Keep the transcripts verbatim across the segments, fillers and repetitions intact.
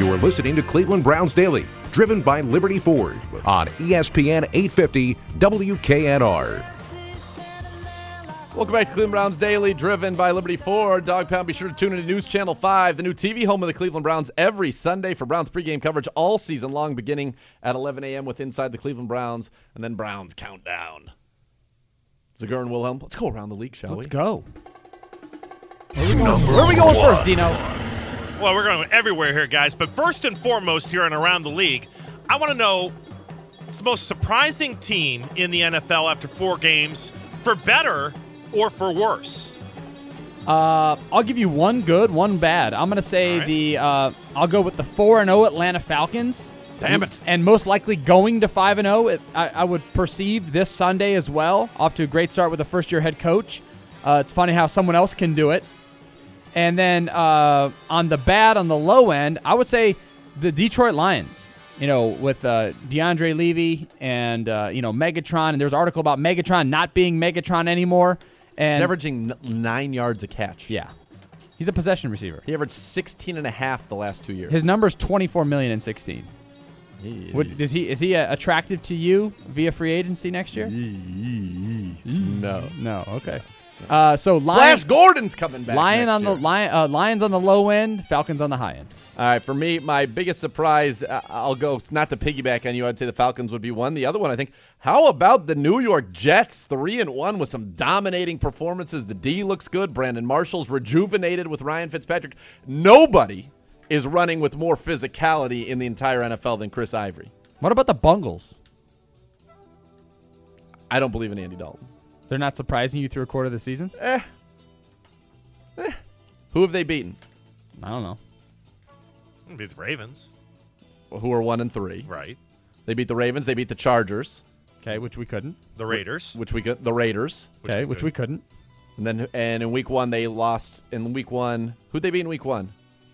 You are listening to Cleveland Browns Daily, driven by Liberty Ford on E S P N eight fifty W K N R. Welcome back to Cleveland Browns Daily, driven by Liberty Ford. Dog Pound, be sure to tune into News Channel five, the new T V home of the Cleveland Browns, every Sunday for Browns pregame coverage all season long, beginning at eleven a.m. with Inside the Cleveland Browns, and then Browns Countdown. Zagur and Wilhelm, let's go around the league, shall Let's we? go. Where are we going, Where are we going first, Dino? Well, we're going everywhere here, guys. But first and foremost here on Around the League, I want to know what's the most surprising team in the N F L after four games, for better or for worse? Uh, I'll give you one good, one bad. I'm going to say right. the uh, I'll go with the four and oh Atlanta Falcons. Damn it. And most likely going to five and oh. I, I would perceive this Sunday as well. Off to a great start with a first-year head coach. Uh, it's funny how someone else can do it. And then uh, on the bad, on the low end, I would say the Detroit Lions. You know, with uh, DeAndre Levy and, uh, you know, Megatron. And there's an article about Megatron not being Megatron anymore. And He's averaging n- nine yards a catch. Yeah. He's a possession receiver. He averaged sixteen and a half the last two years. His number's twenty-four million and sixteen. What, is he is he uh, attractive to you via free agency next year? No. No, okay. Uh, so Lion, Flash Gordon's coming back. Lion next on year. the Lion, uh, Lions on the low end, Falcons on the high end. All right, for me, my biggest surprise, uh, I'll go, not to piggyback on you, I'd say the Falcons would be one. The other one, I think, how about the New York Jets, three and one with some dominating performances. The D looks good. Brandon Marshall's rejuvenated with Ryan Fitzpatrick. Nobody is running with more physicality in the entire N F L than Chris Ivory. What about the Bungles? I don't believe in Andy Dalton. They're not surprising you through a quarter of the season? Eh. Eh. Who have they beaten? I don't know. It'd be the Ravens. Who are one and three. Right. They beat the Ravens. They beat the Chargers. Okay, which we couldn't. The Raiders. Which we could. The Raiders. Which okay, we which we couldn't. And then and in week one they lost. In week one, who'd they beat in week one?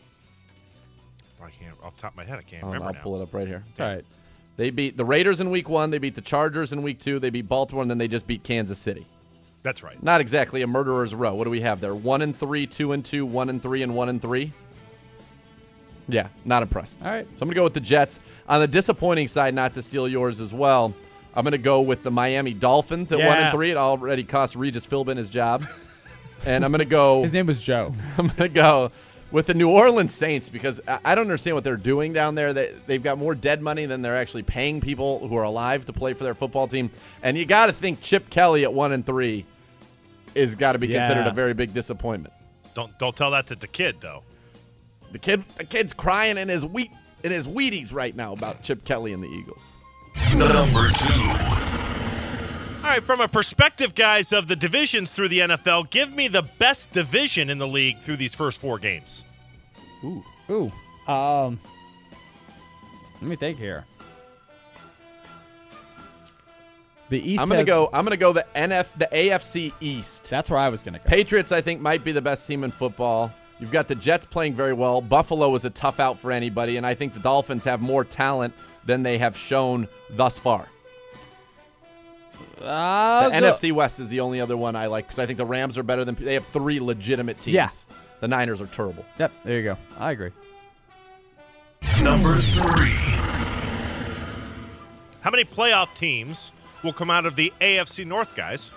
I can't, off the top of my head, I can't Oh, remember I'll now. pull it up right here. All right. They beat the Raiders in week one. They beat the Chargers in week two. They beat Baltimore, and then they just beat Kansas City. That's right. Not exactly a murderer's row. What do we have there? One and three, two and two, one and three, and one and three. Yeah, not impressed. All right. So I'm gonna go with the Jets. On the disappointing side, not to steal yours as well, I'm gonna go with the Miami Dolphins at Yeah. one and three. It already cost Regis Philbin his job, and I'm gonna go. His name was Joe. I'm gonna go with the New Orleans Saints because I I don't understand what they're doing down there. They, they've got more dead money than they're actually paying people who are alive to play for their football team. And you got to think Chip Kelly at one and three is got to be Yeah. considered a very big disappointment. Don't don't tell that to the kid, though. The kid, the kid's crying in his wheat in his Wheaties right now about Chip Kelly and the Eagles. Number two. All right, from a perspective, guys, of the divisions through the N F L, give me the best division in the league through these first four games. Ooh, Ooh. Um. Let me think here. The East. I'm gonna has- go. I'm gonna go the N F, the A F C East. That's where I was gonna go. Patriots, I think, might be the best team in football. You've got the Jets playing very well. Buffalo is a tough out for anybody, and I think the Dolphins have more talent than they have shown thus far. I'll The go- N F C West is the only other one I like because I think the Rams are better than they have three legitimate teams. Yeah. The Niners are terrible. Yep. There you go. I agree. Number three. How many playoff teams will come out of the A F C North, guys?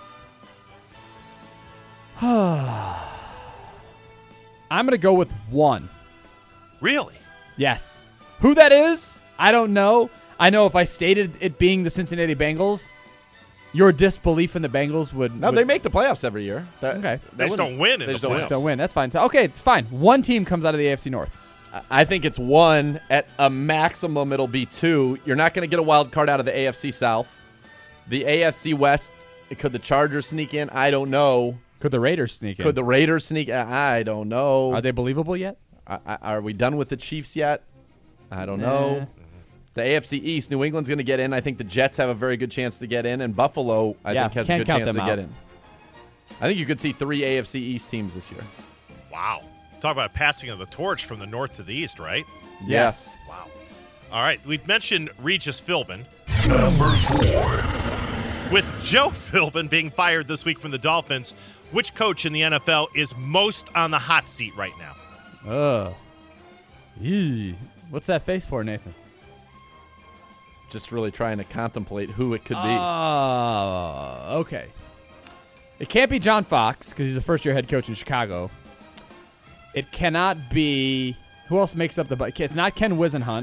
I'm gonna go with one. Really? Yes. Who that is, I don't know. I know if I stated it being the Cincinnati Bengals, your disbelief in the Bengals would. No, would, they make the playoffs every year. That, Okay. They just don't win in they the just don't playoffs. win. just don't win. That's fine. So- Okay, it's fine. One team comes out of the A F C North. I think it's one. At a maximum, it'll be two. You're not going to get a wild card out of the A F C South. The A F C West, could the Chargers sneak in? I don't know. Could the Raiders sneak in? Could the Raiders sneak in? I don't know. Are they believable yet? I, I, are we done with the Chiefs yet? I don't Nah. know. The A F C East, New England's going to get in. I think the Jets have a very good chance to get in, and Buffalo, I Yeah, think, has a can't good count chance to them get out. in. I think you could see three A F C East teams this year. Wow. Talk about passing of the torch from the north to the east, right? Yes. Wow. All right, we've mentioned Regis Philbin. Number four. With Joe Philbin being fired this week from the Dolphins, which coach in the N F L is most on the hot seat right now? Ugh. Yee. What's that face for, Nathan? Just really trying to contemplate who it could be. Oh, okay. It can't be John Fox because he's a first-year head coach in Chicago. It cannot be who else makes up the? It's not Ken Wisenhunt.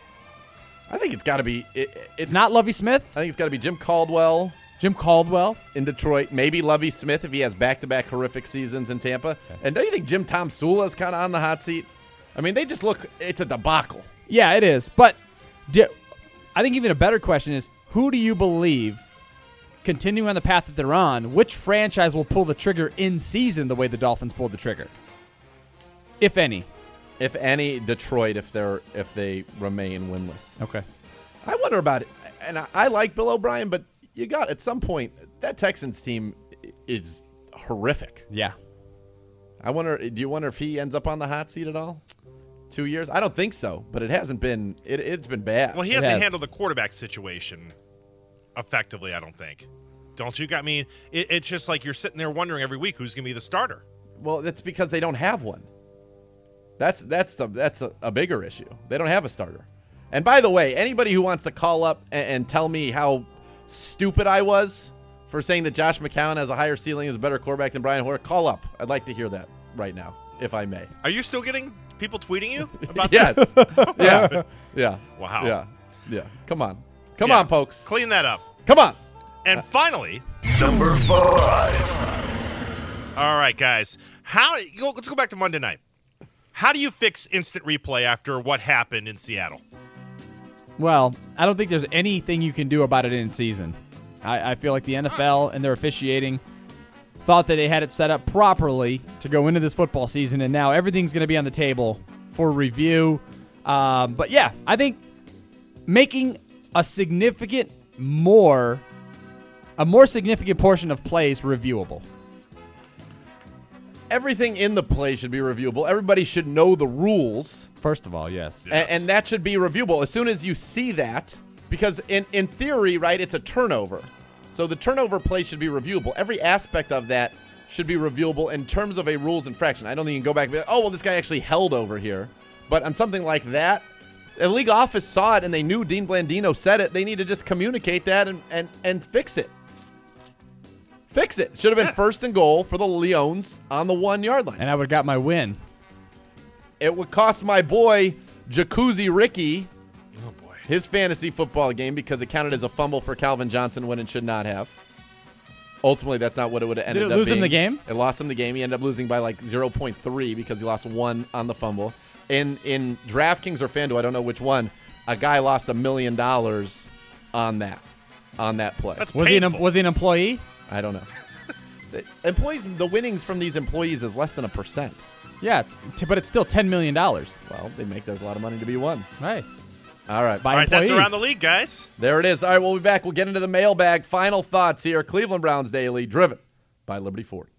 I think it's got to be. It, It's it's not Lovie Smith. I think it's got to be Jim Caldwell Jim Caldwell. in Detroit. Maybe Lovie Smith if he has back-to-back horrific seasons in Tampa. And don't you think Jim Tom Sula is kind of on the hot seat? I mean, they just look. It's a debacle. Yeah, it is. But do, I think even a better question is, who do you believe, continuing on the path that they're on, which franchise will pull the trigger in season the way the Dolphins pulled the trigger, if any? If any, Detroit if they're if they remain winless. Okay. I wonder about it. And I, I like Bill O'Brien, but you got at some point that Texans team is horrific. Yeah. I wonder. Do you wonder if he ends up on the hot seat at all? Two years? I don't think so, but it hasn't been. It, it's been bad. Well, he It hasn't has. handled the quarterback situation effectively, I don't think. Don't you? I mean, it, it's just like you're sitting there wondering every week who's going to be the starter. Well, that's because they don't have one. That's that's the that's a, a bigger issue. They don't have a starter. And by the way, anybody who wants to call up and, and tell me how stupid I was for saying that Josh McCown has a higher ceiling, is a better quarterback than Brian Hoyer, call up. I'd like to hear that right now, if I may. Are you still getting people tweeting you about Yes. that? yeah. Yeah. Wow. Yeah. Yeah. Come on. Come Yeah. on, folks. Clean that up. Come on. And finally, Number five. all right, guys. How? go- Let's go back to Monday night. How do you fix instant replay after what happened in Seattle? Well, I don't think there's anything you can do about it in season. I, I feel like the N F L and their officiating thought that they had it set up properly to go into this football season, and now everything's going to be on the table for review. Um, but yeah, I think making a significant more, a more significant portion of plays reviewable. Everything in the play should be reviewable. Everybody should know the rules. First of all, yes. Yes. A- And, that should be reviewable as soon as you see that, because in, in theory, right, it's a turnover. So the turnover play should be reviewable. Every aspect of that should be reviewable in terms of a rules infraction. I don't think you can go back and be like, oh, well, this guy actually held over here. But on something like that, the league office saw it and they knew Dean Blandino said it. They need to just communicate that and, and, and fix it. Fix it. Should have been Yeah. first and goal for the Leons on the one-yard line. And I would have got my win. It would cost my boy Jacuzzi Ricky Oh, boy. his fantasy football game because it counted as a fumble for Calvin Johnson when it should not have. Ultimately, that's not what it would have ended it up lose him being. the game? It lost him the game. He ended up losing by like zero point three because he lost one on the fumble. In in DraftKings or FanDuel, I don't know which one, a guy lost a million dollars on that on that play. That's Was he, an, painful. was he an employee? I don't know. The employees, the winnings from these employees is less than a percent. Yeah, it's t- but it's still ten million dollars. Well, they make there's a lot of money to be won. Right. All right. By All right, that's employees. around the league, guys. There it is. All right, we'll be back. We'll get into the mailbag. Final thoughts here. Cleveland Browns Daily, driven by Liberty Ford.